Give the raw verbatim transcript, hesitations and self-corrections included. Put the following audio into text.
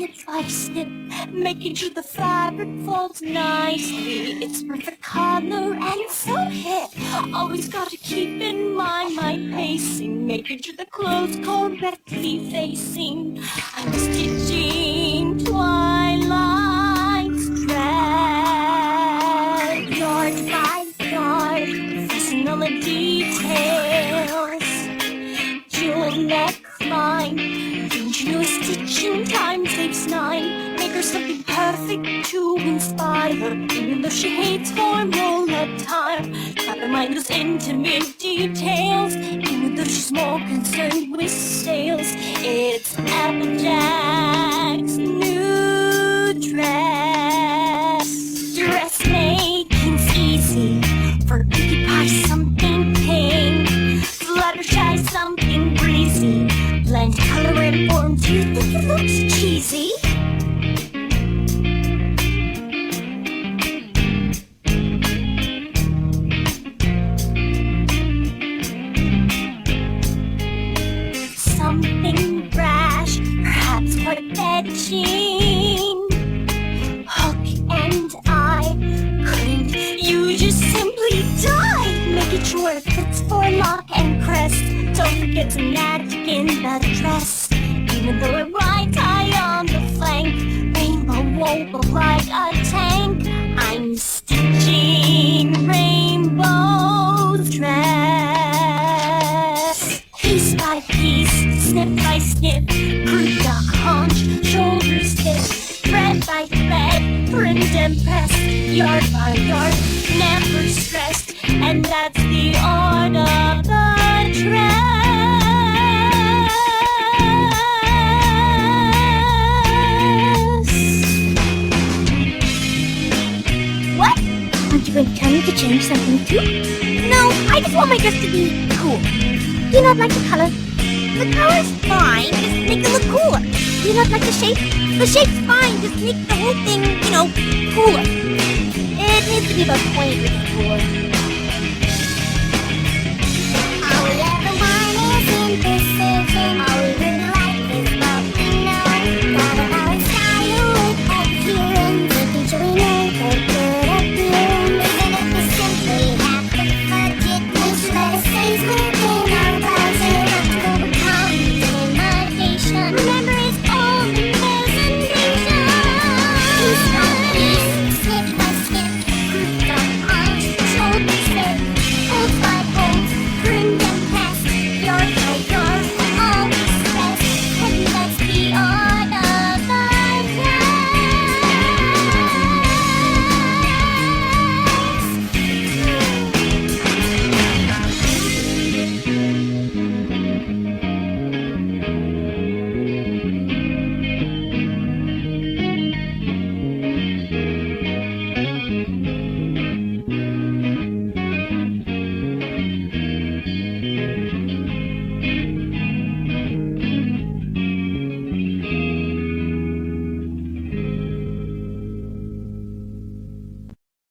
snip by snip, making sure the fabric folds nicely. It's perfect color and so hip. Always gotta keep in mind my pacing, making sure the clothes correctly facing. I'm stitching Twilight's dress, yard by yard, focusing on the details. Jewel neckline, continuous stitching time saves nine. Make her something perfect to inspire, even though she hates formal attire. Keep in mind those intimate details, even though she's more concerned with sales. It's Applejack's new dress. Dressmaking's easy, for Pinkie Pie something pink, Fluttershy something breezy. Blend color and form, do you think it looks cheesy? Something brash, perhaps quite fetching. Hook and eye, couldn't you just simply die? Making sure it fits for lock and crest. Don't forget to match in the dress, even though it rides high on the flank. Rainbow won't look like a tank. I'm stitching Rainbow's dress. Piece by piece, snip by snip, crude duck haunch, shoulders tip, thread by thread, print and press, yard by yard, never stressed. And that's the art of the dress. What? Aren't you going to tell me to change something too? No, I just want my dress to be cool. Do you not like the color? The color's fine, just make it look cooler. Do you not like the shape? The shape's fine, just make the whole thing, you know, cooler. It needs to be about twenty degrees cooler. All we ever want is in this